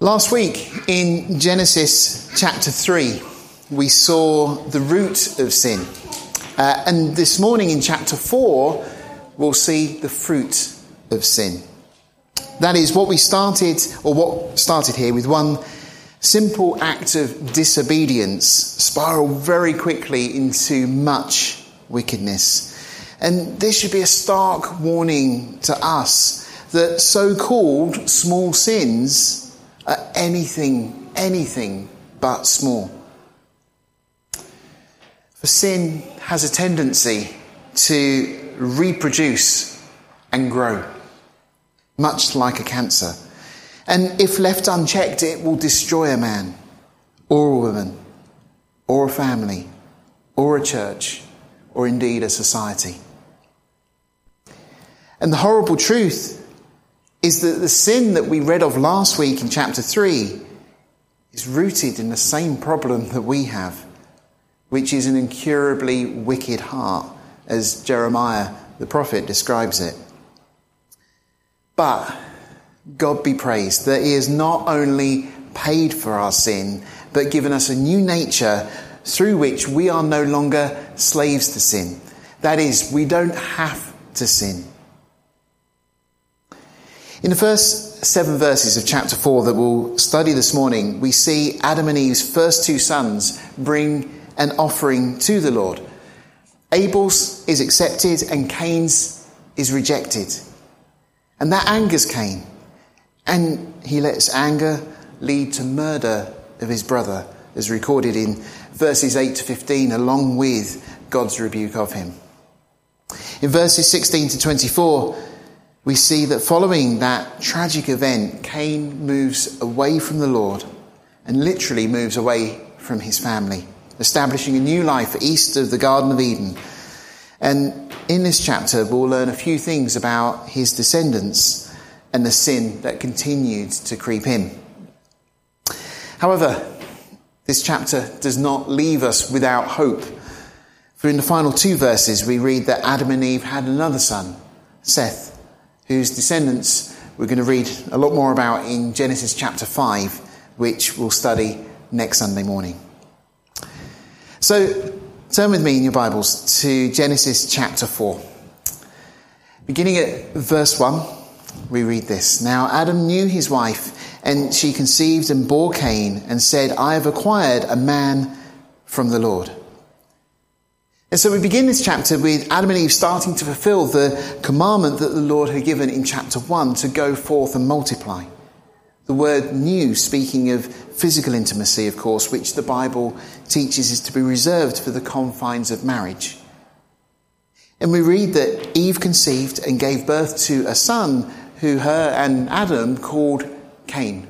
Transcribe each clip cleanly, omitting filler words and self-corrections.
Last week in Genesis chapter 3, we saw the root of sin. And this morning in chapter 4, we'll see the fruit of sin. That is what started here with one simple act of disobedience spiraled very quickly into much wickedness. And this should be a stark warning to us that so-called small sins are anything but small. For sin has a tendency to reproduce and grow, much like a cancer. And if left unchecked, it will destroy a man, or a woman, or a family, or a church, or indeed a society. And the horrible truth is that the sin that we read of last week in chapter 3 is rooted in the same problem that we have, which is an incurably wicked heart, as Jeremiah the prophet describes it. But God be praised that He has not only paid for our sin, but given us a new nature through which we are no longer slaves to sin. That is, we don't have to sin. In the first 7 verses of chapter 4 that we'll study this morning, we see Adam and Eve's first 2 sons bring an offering to the Lord. Abel's is accepted and Cain's is rejected. And that angers Cain. And he lets anger lead to murder of his brother, as recorded in verses 8 to 15, along with God's rebuke of him. In verses 16 to 24, we see that following that tragic event, Cain moves away from the Lord and literally moves away from his family, establishing a new life east of the Garden of Eden. And in this chapter, we'll learn a few things about his descendants and the sin that continued to creep in. However, this chapter does not leave us without hope. For in the final 2 verses, we read that Adam and Eve had another son, Seth, whose descendants we're going to read a lot more about in Genesis chapter 5, which we'll study next Sunday morning. So, turn with me in your Bibles to Genesis chapter 4. Beginning at verse 1, we read this. Now Adam knew his wife, and she conceived and bore Cain, and said, I have acquired a man from the Lord. And so we begin this chapter with Adam and Eve starting to fulfill the commandment that the Lord had given in chapter 1 to go forth and multiply. The word new, speaking of physical intimacy, of course, which the Bible teaches is to be reserved for the confines of marriage. And we read that Eve conceived and gave birth to a son who her and Adam called Cain.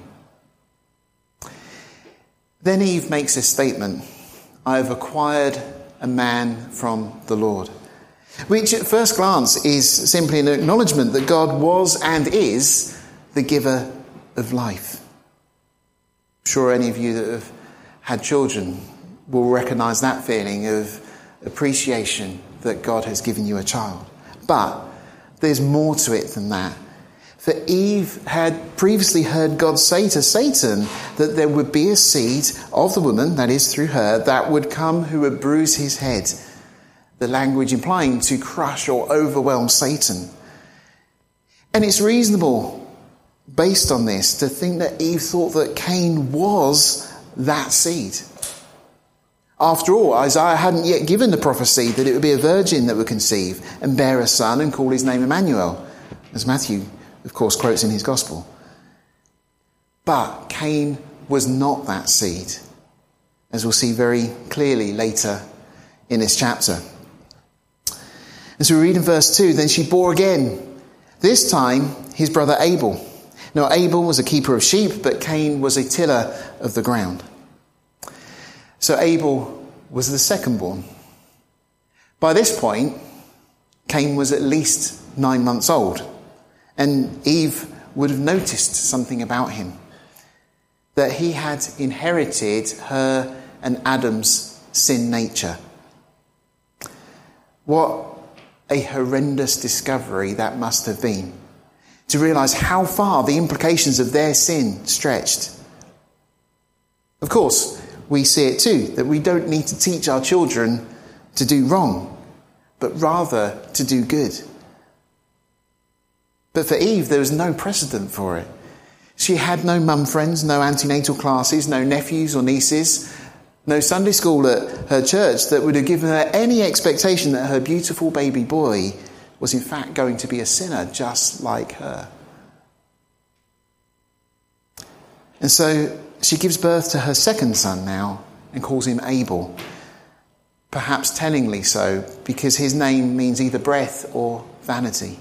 Then Eve makes a statement, I have acquired a man from the Lord, which at first glance is simply an acknowledgement that God was and is the giver of life. I'm sure any of you that have had children will recognise that feeling of appreciation that God has given you a child. But there's more to it than that. For Eve had previously heard God say to Satan that there would be a seed of the woman, that is through her, that would come who would bruise his head. The language implying to crush or overwhelm Satan. And it's reasonable, based on this, to think that Eve thought that Cain was that seed. After all, Isaiah hadn't yet given the prophecy that it would be a virgin that would conceive and bear a son and call his name Emmanuel, as Matthew, of course, quotes in his gospel. But Cain was not that seed, as we'll see very clearly later in this chapter. As we read in verse 2, then she bore again, this time his brother Abel. Now Abel was a keeper of sheep, but Cain was a tiller of the ground. So Abel was the second born. By this point, Cain was at least 9 months old. And Eve would have noticed something about him. That he had inherited her and Adam's sin nature. What a horrendous discovery that must have been. To realise how far the implications of their sin stretched. Of course, we see it too, that we don't need to teach our children to do wrong, but rather to do good. But for Eve, there was no precedent for it. She had no mum friends, no antenatal classes, no nephews or nieces, no Sunday school at her church that would have given her any expectation that her beautiful baby boy was in fact going to be a sinner just like her. And so she gives birth to her second son now and calls him Abel. Perhaps tellingly so, because his name means either breath or vanity.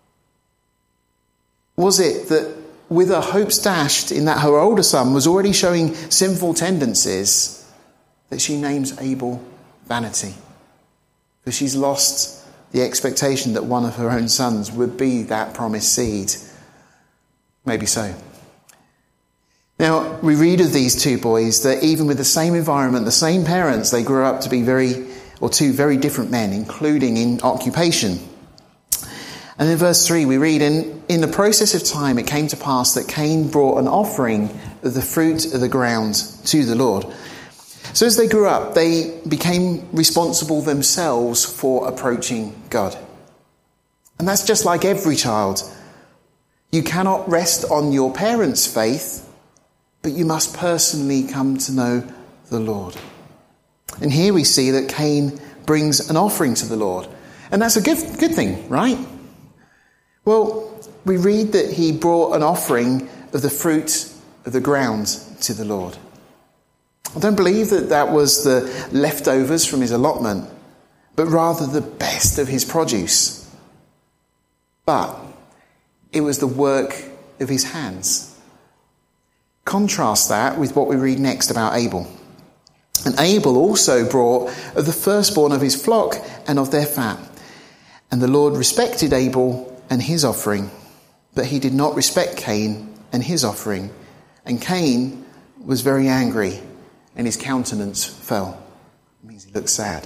Was it that with her hopes dashed in that her older son was already showing sinful tendencies, that she names Abel vanity? Because she's lost the expectation that one of her own sons would be that promised seed. Maybe so. Now, we read of these two boys that even with the same environment, the same parents, they grew up to be two very different men, including in occupation. And in verse 3 we read, in the process of time it came to pass that Cain brought an offering of the fruit of the ground to the Lord. So as they grew up, they became responsible themselves for approaching God. And that's just like every child. You cannot rest on your parents' faith, but you must personally come to know the Lord. And here we see that Cain brings an offering to the Lord. And that's a good thing, right? Well, we read that he brought an offering of the fruit of the ground to the Lord. I don't believe that was the leftovers from his allotment, but rather the best of his produce. But it was the work of his hands. Contrast that with what we read next about Abel. And Abel also brought of the firstborn of his flock and of their fat. And the Lord respected Abel and his offering, but he did not respect Cain and his offering. And Cain was very angry, and his countenance fell. It means he looked sad.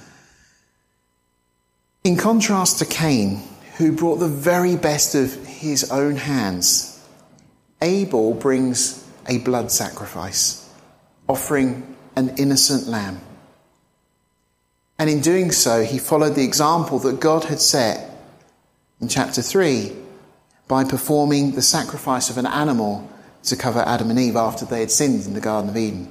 In contrast to Cain, who brought the very best of his own hands, Abel brings a blood sacrifice, offering an innocent lamb. And in doing so, he followed the example that God had set in chapter 3 by performing the sacrifice of an animal to cover Adam and Eve after they had sinned in the Garden of Eden.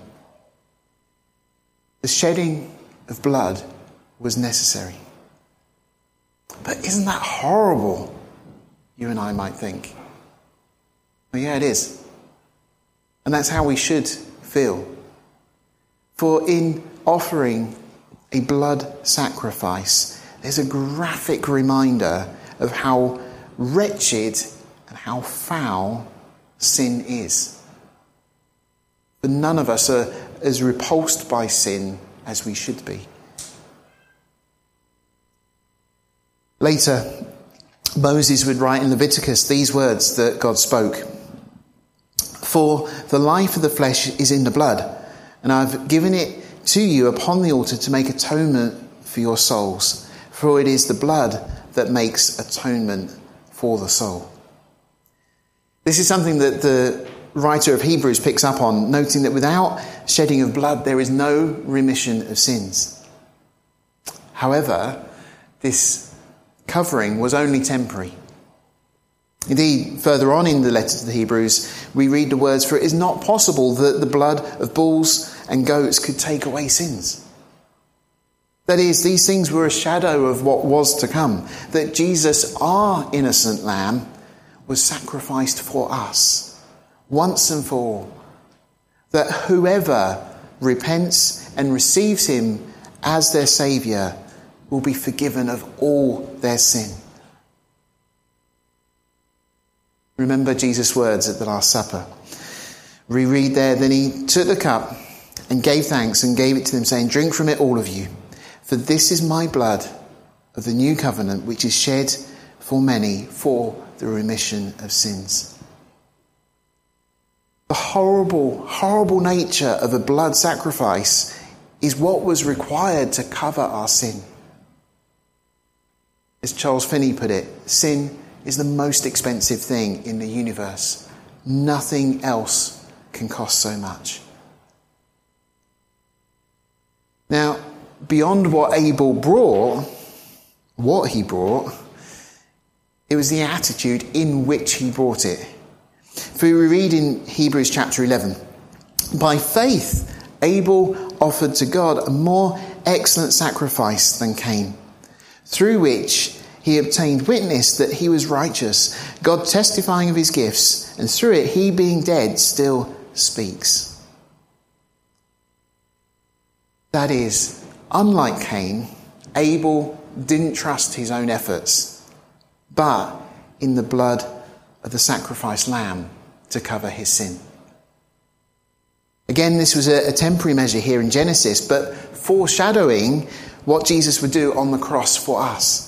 The shedding of blood was necessary. But isn't that horrible? You and I might think. Well, yeah, it is. And that's how we should feel. For in offering a blood sacrifice, there's a graphic reminder of how wretched and how foul sin is. But none of us are as repulsed by sin as we should be. Later, Moses would write in Leviticus these words that God spoke. For the life of the flesh is in the blood, and I've given it to you upon the altar to make atonement for your souls. For it is the blood that makes atonement for the soul. This is something that the writer of Hebrews picks up on, noting that without shedding of blood, there is no remission of sins. However, this covering was only temporary. Indeed, further on in the letter to the Hebrews, we read the words, for it is not possible that the blood of bulls and goats could take away sins. That is, these things were a shadow of what was to come, that Jesus, our innocent lamb, was sacrificed for us, once and for all, that whoever repents and receives him as their Saviour will be forgiven of all their sin. Remember Jesus' words at the Last Supper. We read there, then he took the cup and gave thanks and gave it to them, saying, drink from it, all of you, for this is my blood of the new covenant, which is shed for many for the remission of sins. The horrible, horrible nature of a blood sacrifice is what was required to cover our sin. As Charles Finney put it, sin is the most expensive thing in the universe. Nothing else can cost so much. Now, beyond what Abel brought, it was the attitude in which he brought it. For we read in Hebrews chapter 11, by faith Abel offered to God a more excellent sacrifice than Cain, through which he obtained witness that he was righteous, God testifying of his gifts, and through it he, being dead, still speaks. That is, unlike Cain, Abel didn't trust his own efforts, but in the blood of the sacrificed lamb to cover his sin. Again, this was a temporary measure here in Genesis, but foreshadowing what Jesus would do on the cross for us.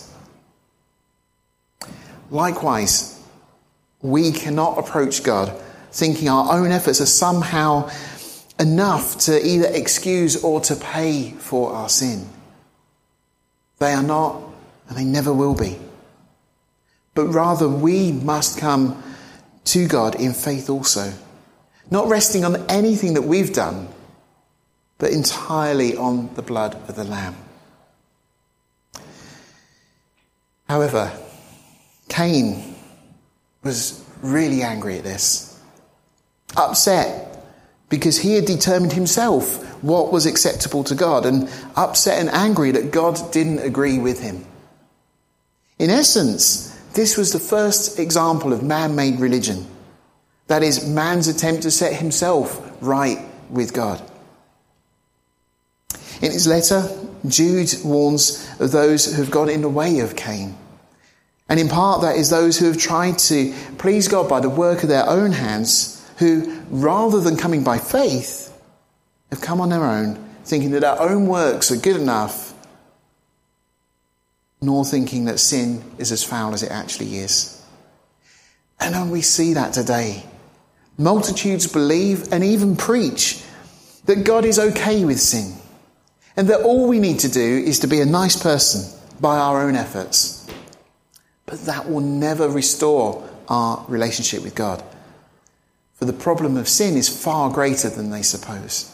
Likewise, we cannot approach God thinking our own efforts are somehow enough to either excuse or to pay for our sin. They are not, and they never will be. But rather, we must come to God in faith also, not resting on anything that we've done, but entirely on the blood of the Lamb. However, Cain was really angry at this, upset because he had determined himself what was acceptable to God, and upset and angry that God didn't agree with him. In essence, this was the first example of man-made religion. That is, man's attempt to set himself right with God. In his letter, Jude warns of those who have gone in the way of Cain. And in part, that is those who have tried to please God by the work of their own hands, who, rather than coming by faith, have come on their own, thinking that their own works are good enough, nor thinking that sin is as foul as it actually is. And we see that today. Multitudes believe and even preach that God is okay with sin, and that all we need to do is to be a nice person by our own efforts. But that will never restore our relationship with God. For the problem of sin is far greater than they suppose.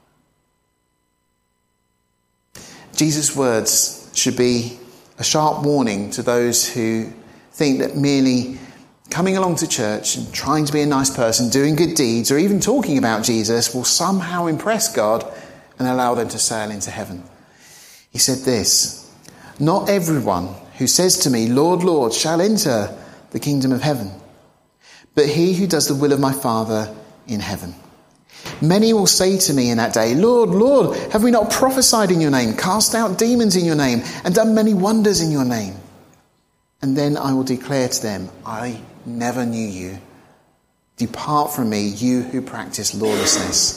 Jesus' words should be a sharp warning to those who think that merely coming along to church and trying to be a nice person, doing good deeds, or even talking about Jesus will somehow impress God and allow them to sail into heaven. He said this, "Not everyone who says to me, 'Lord, Lord,' shall enter the kingdom of heaven, but he who does the will of my Father in heaven. Many will say to me in that day, 'Lord, Lord, have we not prophesied in your name, cast out demons in your name, and done many wonders in your name?' And then I will declare to them, 'I never knew you. Depart from me, you who practice lawlessness.'"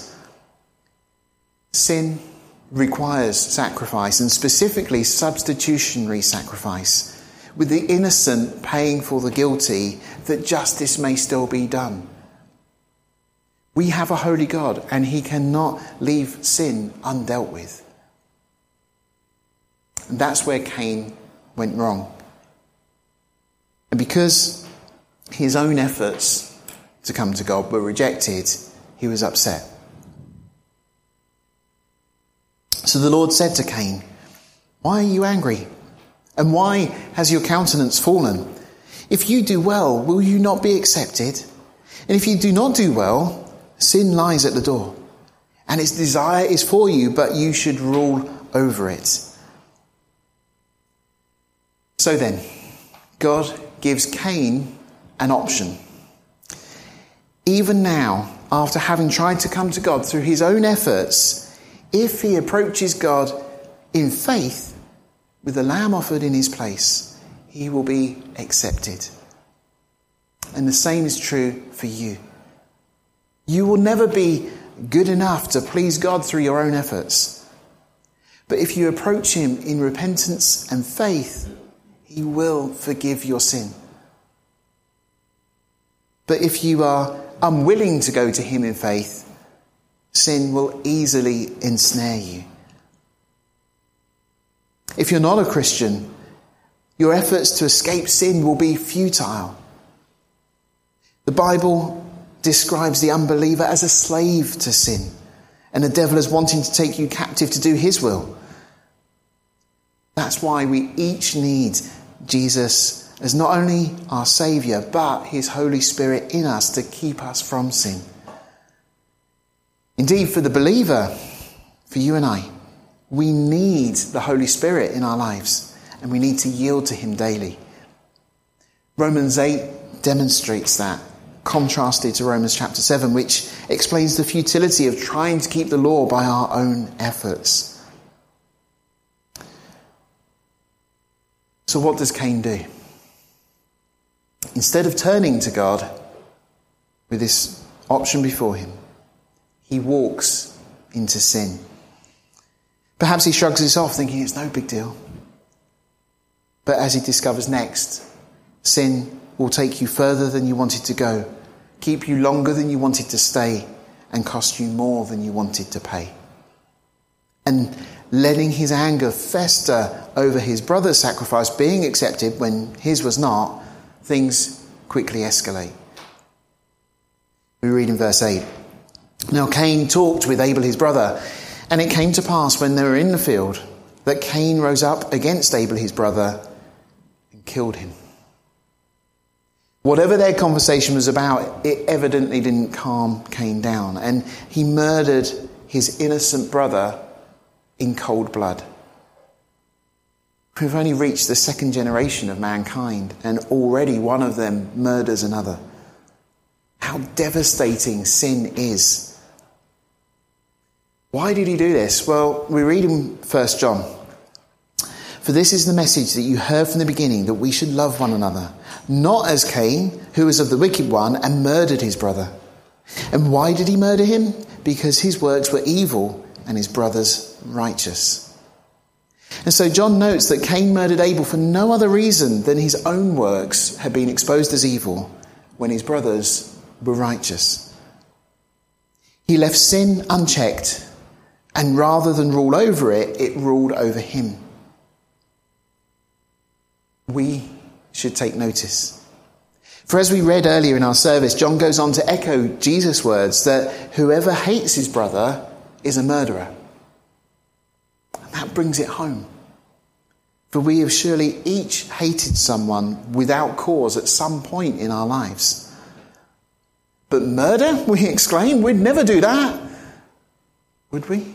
Sin requires sacrifice, and specifically substitutionary sacrifice, with the innocent paying for the guilty, that justice may still be done. We have a holy God, and he cannot leave sin undealt with. And that's where Cain went wrong. And because his own efforts to come to God were rejected, he was upset. So the Lord said to Cain, "Why are you angry? And why has your countenance fallen? If you do well, will you not be accepted? And if you do not do well, sin lies at the door, and its desire is for you, but you should rule over it." So then, God gives Cain an option. Even now, after having tried to come to God through his own efforts, if he approaches God in faith with the lamb offered in his place, he will be accepted. And the same is true for you. You will never be good enough to please God through your own efforts. But if you approach him in repentance and faith, he will forgive your sin. But if you are unwilling to go to him in faith, sin will easily ensnare you. If you're not a Christian, your efforts to escape sin will be futile. The Bible describes the unbeliever as a slave to sin, and the devil is wanting to take you captive to do his will. That's why we each need Jesus as not only our Saviour, but his Holy Spirit in us to keep us from sin. Indeed, for the believer, for you and I, we need the Holy Spirit in our lives, and we need to yield to him daily. Romans 8 demonstrates that, contrasted to Romans chapter 7, which explains the futility of trying to keep the law by our own efforts. So what does Cain do? Instead of turning to God with this option before him, he walks into sin. Perhaps he shrugs this off, thinking it's no big deal. But as he discovers next, sin will take you further than you wanted to go, keep you longer than you wanted to stay, and cost you more than you wanted to pay. And letting his anger fester over his brother's sacrifice being accepted when his was not, things quickly escalate. We read in verse 8, "Now Cain talked with Abel his brother, and it came to pass when they were in the field that Cain rose up against Abel his brother and killed him." Whatever their conversation was about, it evidently didn't calm Cain down, and he murdered his innocent brother in cold blood. We've only reached the second generation of mankind, and already one of them murders another. How devastating sin is. Why did he do this? Well, we read in 1 John, "For this is the message that you heard from the beginning, that we should love one another, not as Cain, who was of the wicked one and murdered his brother. And why did he murder him? Because his works were evil and his brother's righteous." And so John notes that Cain murdered Abel for no other reason than his own works had been exposed as evil when his brothers were righteous. He left sin unchecked, and rather than rule over it, it ruled over him. We should take notice. For as we read earlier in our service, John goes on to echo Jesus' words that whoever hates his brother is a murderer. And that brings it home. For we have surely each hated someone without cause at some point in our lives. But murder, we exclaim, we'd never do that. Would we?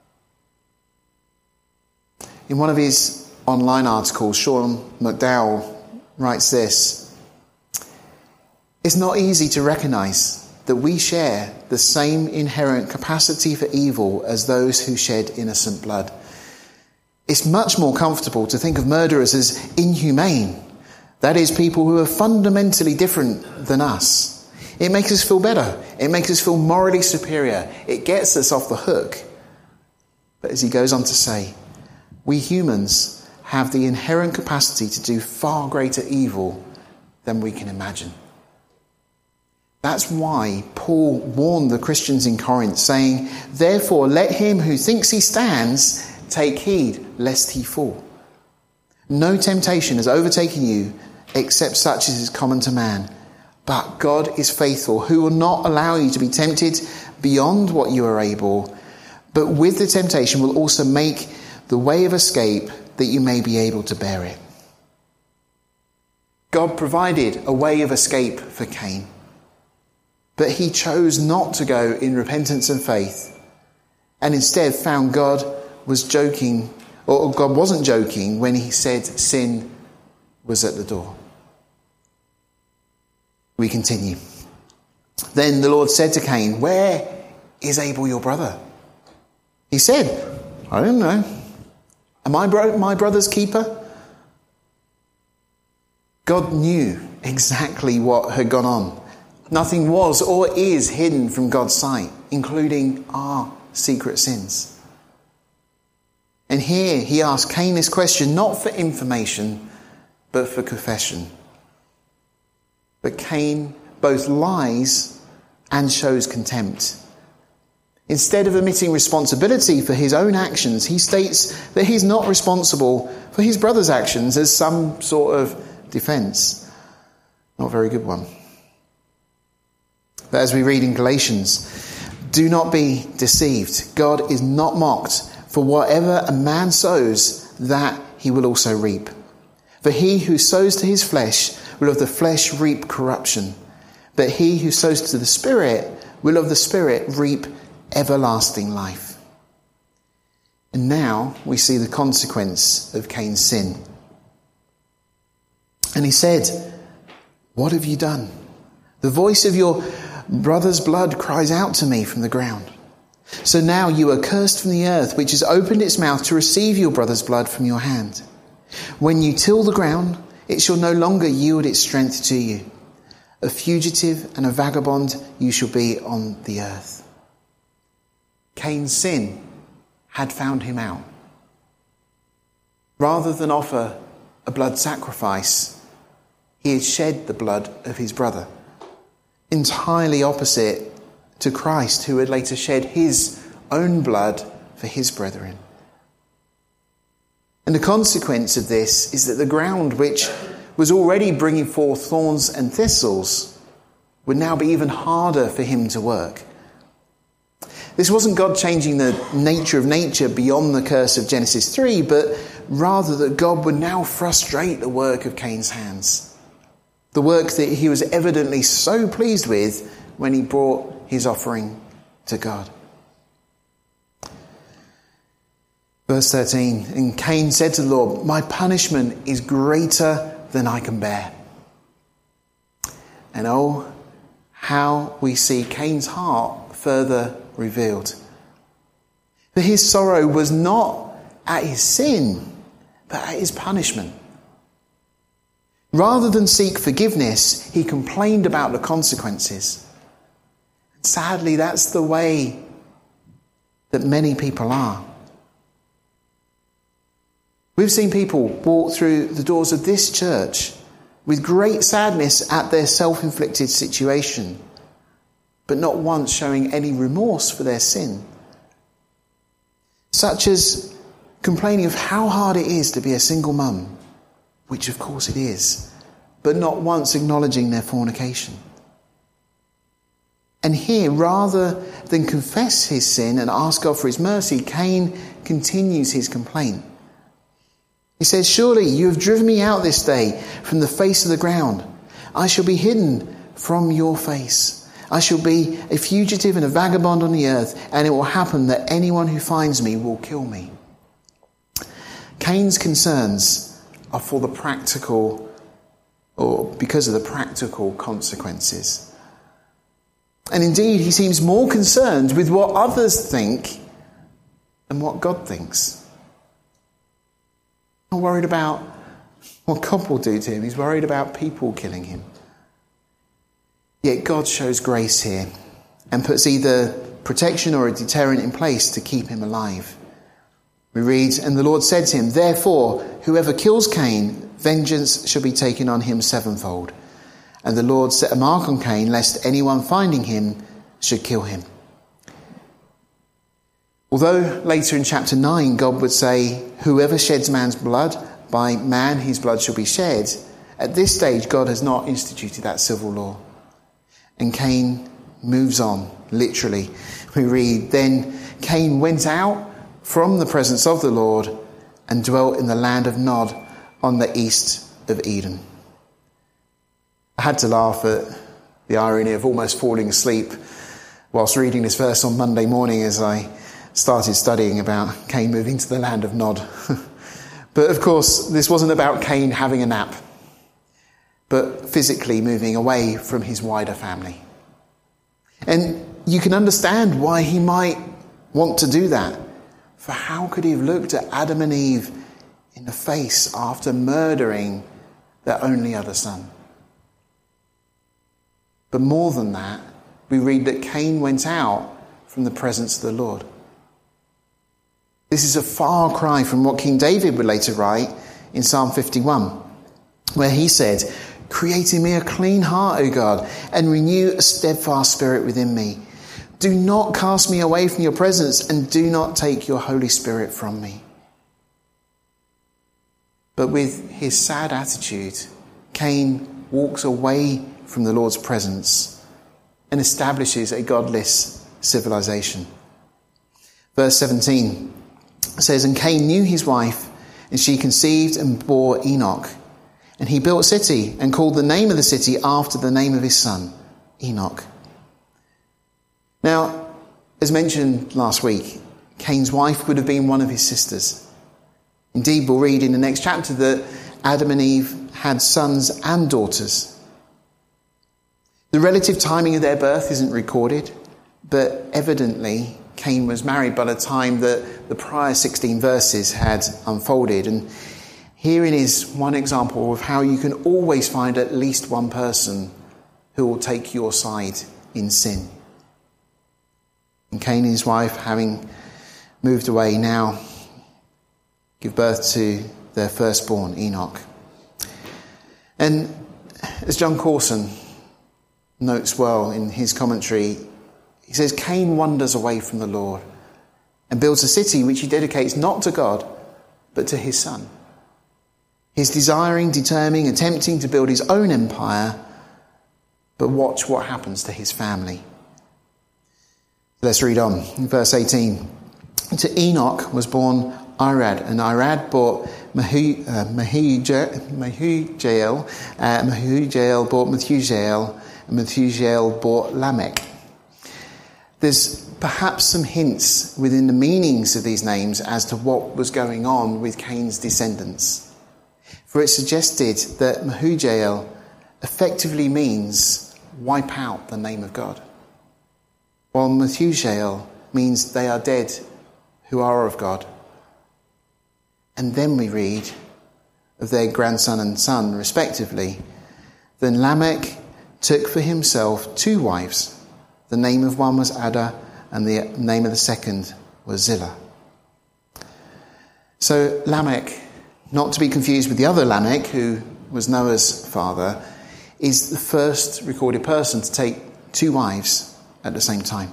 In one of his online articles, Sean McDowell writes this: "It's not easy to recognise that we share the same inherent capacity for evil as those who shed innocent blood. It's much more comfortable to think of murderers as inhumane. That is, people who are fundamentally different than us. It makes us feel better. It makes us feel morally superior. It gets us off the hook." But as he goes on to say, we humans have the inherent capacity to do far greater evil than we can imagine. That's why Paul warned the Christians in Corinth, saying, "Therefore let him who thinks he stands take heed lest he fall. No temptation has overtaken you except such as is common to man. But God is faithful, who will not allow you to be tempted beyond what you are able, but with the temptation will also make the way of escape that you may be able to bear it." God provided a way of escape for Cain, but he chose not to go in repentance and faith, and instead found God was joking, or God wasn't joking when he said sin was at the door. We continue. "Then the Lord said to Cain, 'Where is Abel your brother?' He said, 'I don't know. Am I my brother's keeper?'" God knew exactly what had gone on. Nothing was or is hidden from God's sight, including our secret sins. And here he asked Cain this question, not for information, but for confession. But Cain both lies and shows contempt. Instead of admitting responsibility for his own actions, he states that he's not responsible for his brother's actions as some sort of defence. Not a very good one. But as we read in Galatians, Do not be deceived. God is not mocked. For whatever a man sows, that he will also reap. For he who sows to his flesh will of the flesh reap corruption. But he who sows to the Spirit will of the Spirit reap everlasting life. And now we see the consequence of Cain's sin. And he said, "What have you done? The voice of your brother's blood cries out to me from the ground. So now you are cursed from the earth, which has opened its mouth to receive your brother's blood from your hand. When you till the ground, it shall no longer yield its strength to you. A fugitive and a vagabond you shall be on the earth." Cain's sin had found him out. Rather than offer a blood sacrifice, he had shed the blood of his brother. Entirely opposite to Christ, who had later shed his own blood for his brethren. And the consequence of this is that the ground, which was already bringing forth thorns and thistles, would now be even harder for him to work. This wasn't God changing the nature of nature beyond the curse of Genesis 3, but rather that God would now frustrate the work of Cain's hands. The work that he was evidently so pleased with when he brought his offering to God. Verse 13, and Cain said to the Lord, "My punishment is greater than I can bear." And oh, how we see Cain's heart further revealed. For his sorrow was not at his sin, but at his punishment. Rather than seek forgiveness, he complained about the consequences. Sadly, that's the way that many people are. We've seen people walk through the doors of this church with great sadness at their self-inflicted situation, but not once showing any remorse for their sin. Such as complaining of how hard it is to be a single mum, which of course it is, but not once acknowledging their fornication. And here, rather than confess his sin and ask God for his mercy, Cain continues his complaint. He says, "Surely you have driven me out this day from the face of the ground. I shall be hidden from your face. I shall be a fugitive and a vagabond on the earth, and it will happen that anyone who finds me will kill me." Cain's concerns are for the practical, or because of the practical consequences. And indeed, he seems more concerned with what others think than what God thinks. Not worried about what God will do to him. He's worried about people killing him. Yet God shows grace here and puts either protection or a deterrent in place to keep him alive. We read, "And the Lord said to him, Therefore, whoever kills Cain, vengeance shall be taken on him sevenfold. And the Lord set a mark on Cain, lest anyone finding him should kill him." Although later in chapter 9, God would say, "Whoever sheds man's blood, by man his blood shall be shed," at this stage, God has not instituted that civil law. And Cain moves on, literally. We read, "Then Cain went out from the presence of the Lord and dwelt in the land of Nod on the east of Eden." I had to laugh at the irony of almost falling asleep whilst reading this verse on Monday morning as I started studying about Cain moving to the land of Nod. But of course, this wasn't about Cain having a nap, but physically moving away from his wider family. And you can understand why he might want to do that. For how could he have looked at Adam and Eve in the face after murdering their only other son? But more than that, we read that Cain went out from the presence of the Lord. This is a far cry from what King David would later write in Psalm 51, where he said, "Create in me a clean heart, O God, and renew a steadfast spirit within me. Do not cast me away from your presence, and do not take your Holy Spirit from me." But with his sad attitude, Cain walks away from the Lord's presence and establishes a godless civilization. Verse 17 says, "And Cain knew his wife, and she conceived and bore Enoch. And he built a city and called the name of the city after the name of his son, Enoch." Now, as mentioned last week, Cain's wife would have been one of his sisters. Indeed, we'll read in the next chapter that Adam and Eve had sons and daughters. The relative timing of their birth isn't recorded, but evidently Cain was married by the time that the prior 16 verses had unfolded. And herein is one example of how you can always find at least one person who will take your side in sin. And Cain and his wife, having moved away, now give birth to their firstborn, Enoch. And as John Corson notes well in his commentary, he says, Cain wanders away from the Lord and builds a city which he dedicates not to God, but to his son. He's desiring, determining, attempting to build his own empire, but watch what happens to his family. Let's read on. In verse 18, "To Enoch was born Irad, and Irad brought Mehujael, Mehujael brought Methusael, and Methusael brought Lamech." There's perhaps some hints within the meanings of these names as to what was going on with Cain's descendants. For it suggested that Mehujael effectively means wipe out the name of God, while Methusael means they are dead who are of God. And then we read of their grandson and son, respectively. "Then Lamech took for himself 2 wives. The name of one was Ada, and the name of the second was Zillah." So Lamech, not to be confused with the other Lamech, who was Noah's father, is the first recorded person to take 2 wives at the same time.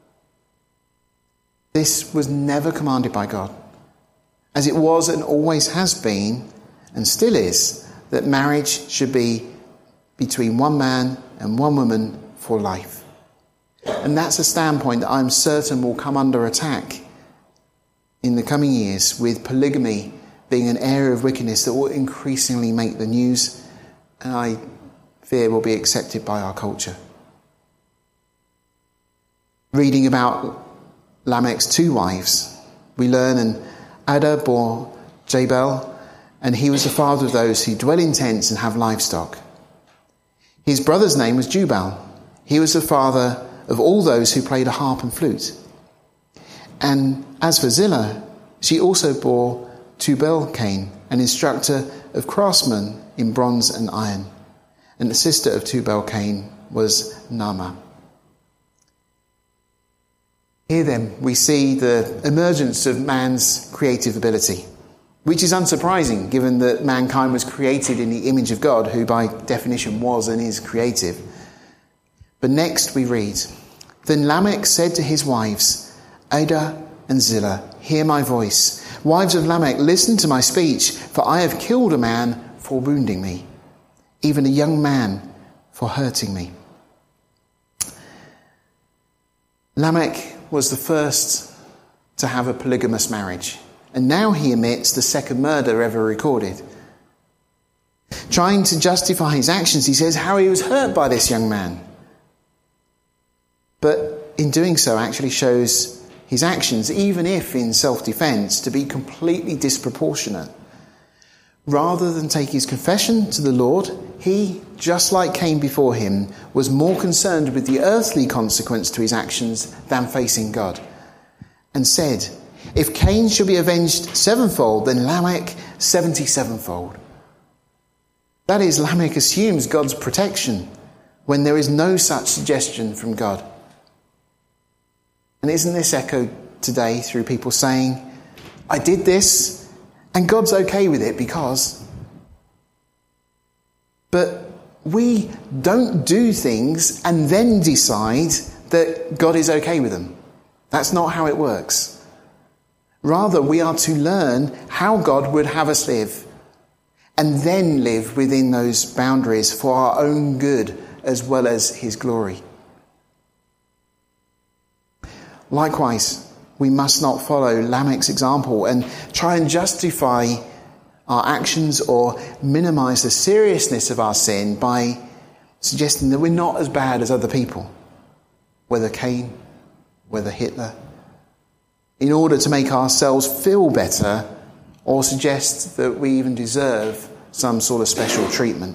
This was never commanded by God, as it was and always has been, and still is, that marriage should be between one man and one woman for life. And that's a standpoint that I'm certain will come under attack in the coming years, with polygamy being an area of wickedness that will increasingly make the news, and I fear will be accepted by our culture. Reading about Lamech's 2 wives, we learn, and Ada bore Jabal, and he was the father of those who dwell in tents and have livestock. His brother's name was Jubal. He was the father of all those who played a harp and flute. And as for Zillah, she also bore Tubal-Cain, an instructor of craftsmen in bronze and iron. And the sister of Tubal-Cain was Naamah. Here then we see the emergence of man's creative ability, which is unsurprising given that mankind was created in the image of God, who by definition was and is creative. But next we read, "Then Lamech said to his wives, Ada and Zillah, hear my voice. Wives of Lamech, listen to my speech, for I have killed a man for wounding me, even a young man for hurting me." Lamech was the first to have a polygamous marriage, and now he admits the second murder ever recorded. Trying to justify his actions, he says how he was hurt by this young man. But in doing so actually shows his actions, even if in self-defense, to be completely disproportionate. Rather than take his confession to the Lord, he, just like Cain before him, was more concerned with the earthly consequence to his actions than facing God, and said, "If Cain shall be avenged 7-fold, then Lamech 77-fold. That is, Lamech assumes God's protection when there is no such suggestion from God. And isn't this echoed today through people saying, "I did this, and God's okay with it because..." But we don't do things and then decide that God is okay with them. That's not how it works. Rather, we are to learn how God would have us live, and then live within those boundaries for our own good as well as his glory. Likewise, we must not follow Lamech's example and try and justify our actions or minimize the seriousness of our sin by suggesting that we're not as bad as other people, whether Cain, whether Hitler, in order to make ourselves feel better or suggest that we even deserve some sort of special treatment.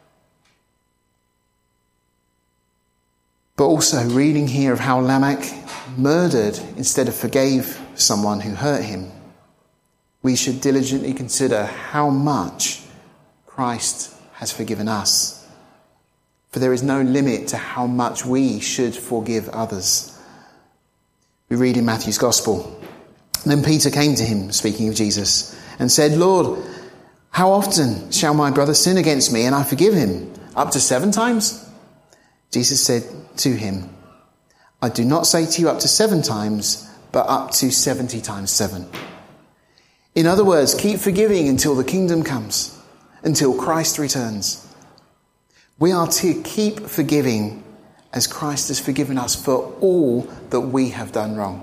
But also reading here of how Lamech murdered instead of forgave someone who hurt him, we should diligently consider how much Christ has forgiven us. For there is no limit to how much we should forgive others. We read in Matthew's Gospel, "Then Peter came to him," speaking of Jesus, "and said, 'Lord, how often shall my brother sin against me and I forgive him? Up to 7 times?' Jesus said to him, 'I do not say to you up to 7 times, but up to 70 times 7. In other words, keep forgiving until the kingdom comes, until Christ returns. We are to keep forgiving as Christ has forgiven us for all that we have done wrong.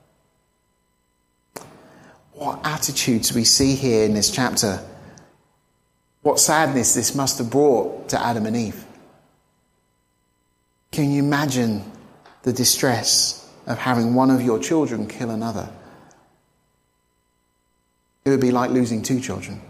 What attitudes we see here in this chapter. What sadness this must have brought to Adam and Eve. Can you imagine the distress of having one of your children kill another? It would be like losing 2 children.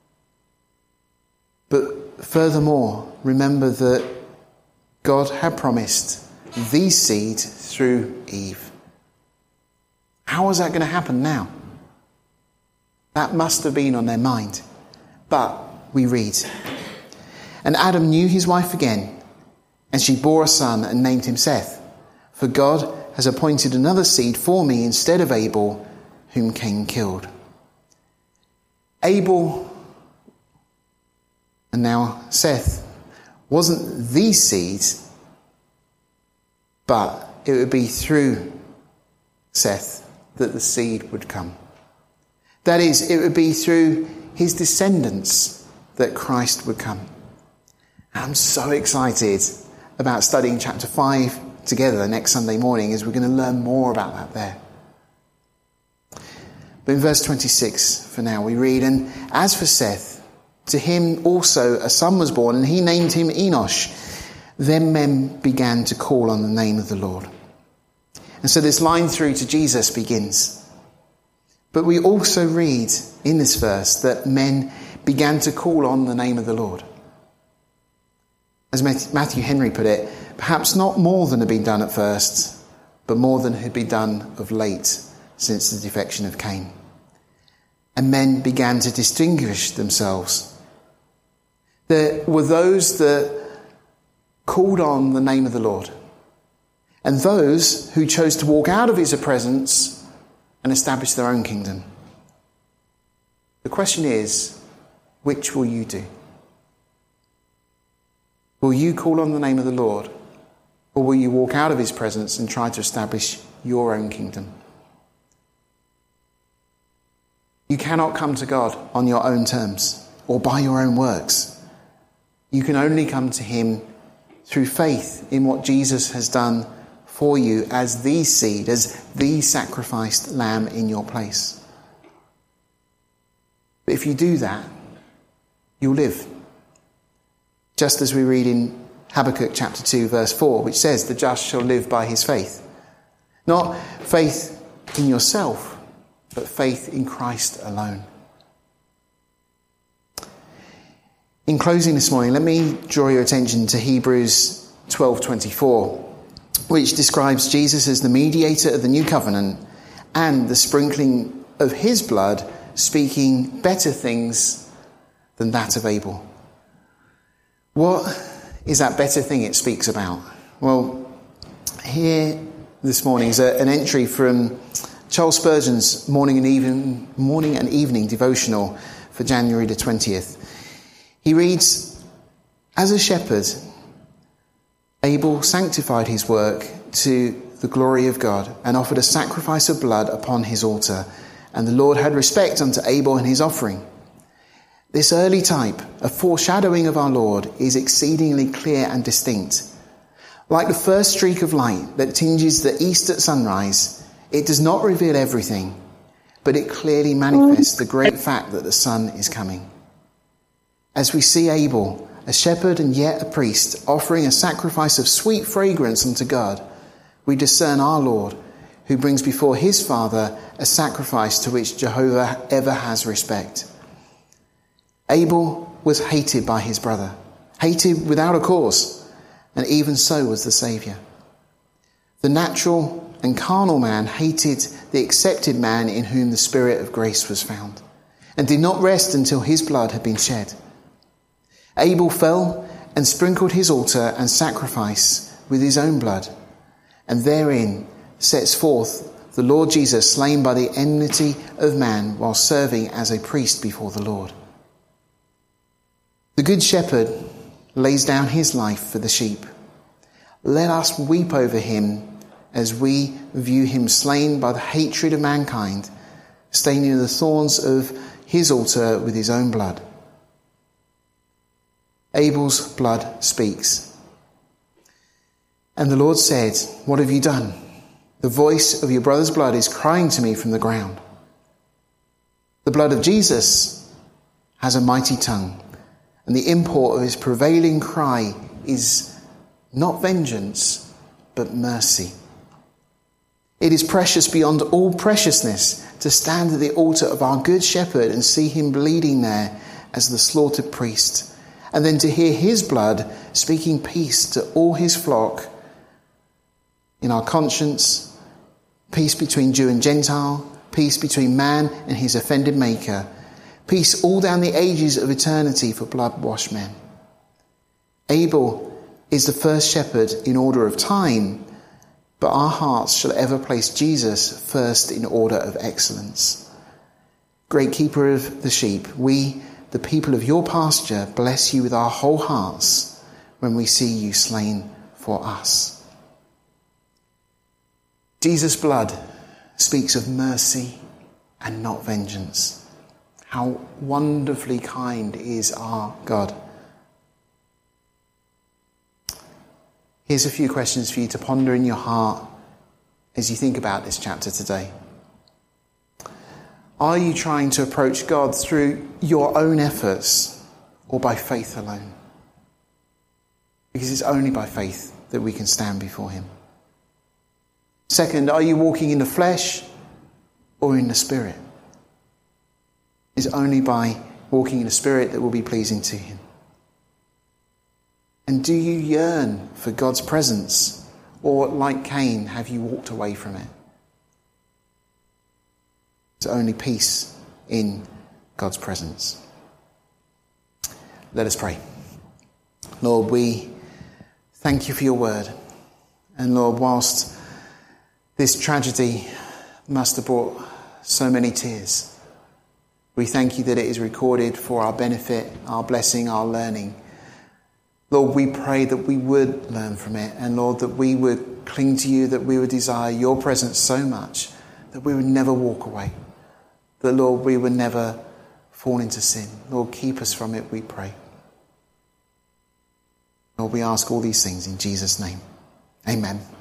But furthermore, remember that God had promised the seed through Eve. How is that going to happen now? That must have been on their mind. But we read, "And Adam knew his wife again, and she bore a son and named him Seth. For God has appointed another seed for me instead of Abel, whom Cain killed." Abel, and now Seth, wasn't the seed, but it would be through Seth that the seed would come. That is, it would be through his descendants that Christ would come. I'm so excited about studying chapter 5 together next Sunday morning, as we're going to learn more about that there. But in verse 26 for now we read, "And as for Seth, to him also a son was born, and he named him Enosh. Then men began to call on the name of the Lord." And so this line through to Jesus begins. But we also read in this verse that men began to call on the name of the Lord. As Matthew Henry put it, perhaps not more than had been done at first, but more than had been done of late since the defection of Cain. And men began to distinguish themselves. There were those that called on the name of the Lord, and those who chose to walk out of his presence and establish their own kingdom. The question is, which will you do? Will you call on the name of the Lord, or will you walk out of his presence and try to establish your own kingdom? You cannot come to God on your own terms or by your own works. You can only come to him through faith in what Jesus has done for you as the seed, as the sacrificed lamb in your place. But if you do that, you'll live. Just as we read in Habakkuk chapter 2 verse 4, which says, "The just shall live by his faith." Not faith in yourself, but faith in Christ alone. In closing this morning, let me draw your attention to Hebrews 12:24, which describes Jesus as the mediator of the new covenant and the sprinkling of his blood, speaking better things than that of Abel. What is that better thing it speaks about? Well, here this morning is an entry from Charles Spurgeon's morning and evening devotional for January the 20th. He reads, "As a shepherd, Abel sanctified his work to the glory of God and offered a sacrifice of blood upon his altar, and the Lord had respect unto Abel and his offering. This early type, a foreshadowing of our Lord, is exceedingly clear and distinct. Like the first streak of light that tinges the east at sunrise, It does not reveal everything, but it clearly manifests the great fact that the Son is coming. As we see Abel, a shepherd and yet a priest, offering a sacrifice of sweet fragrance unto God, we discern our Lord, who brings before his Father a sacrifice to which Jehovah ever has respect. Abel was hated by his brother, hated without a cause, and even so was the Saviour. The natural and carnal man hated the accepted man in whom the Spirit of grace was found, and did not rest until his blood had been shed. Abel fell and sprinkled his altar and sacrifice with his own blood, and therein sets forth the Lord Jesus slain by the enmity of man while serving as a priest before the Lord. The Good Shepherd lays down his life for the sheep. Let us weep over him as we view him slain by the hatred of mankind, staining the thorns of his altar with his own blood. Abel's blood speaks. And the Lord said, "What have you done? The voice of your brother's blood is crying to me from the ground." The blood of Jesus has a mighty tongue, and the import of his prevailing cry is not vengeance, but mercy. It is precious beyond all preciousness to stand at the altar of our Good Shepherd and see him bleeding there as the slaughtered priest, and then to hear his blood speaking peace to all his flock in our conscience, peace between Jew and Gentile, peace between man and his offended maker, peace all down the ages of eternity for blood-washed men. Abel is the first shepherd in order of time, but our hearts shall ever place Jesus first in order of excellence. Great keeper of the sheep, we, the people of your pasture, bless you with our whole hearts when we see you slain for us. Jesus' blood speaks of mercy and not vengeance. How wonderfully kind is our God. Here's a few questions for you to ponder in your heart as you think about this chapter today. Are you trying to approach God through your own efforts or by faith alone? Because it's only by faith that we can stand before him. Second, are you walking in the flesh or in the Spirit? It's only by walking in the Spirit that will be pleasing to him. And do you yearn for God's presence, or like Cain, have you walked away from it? It's only peace in God's presence. Let us pray. Lord, we thank you for your word. And Lord, whilst this tragedy must have brought so many tears, we thank you that it is recorded for our benefit, our blessing, our learning. Lord, we pray that we would learn from it, and Lord, that we would cling to you, that we would desire your presence so much that we would never walk away, that, Lord, we would never fall into sin. Lord, keep us from it, we pray. Lord, we ask all these things in Jesus' name. Amen.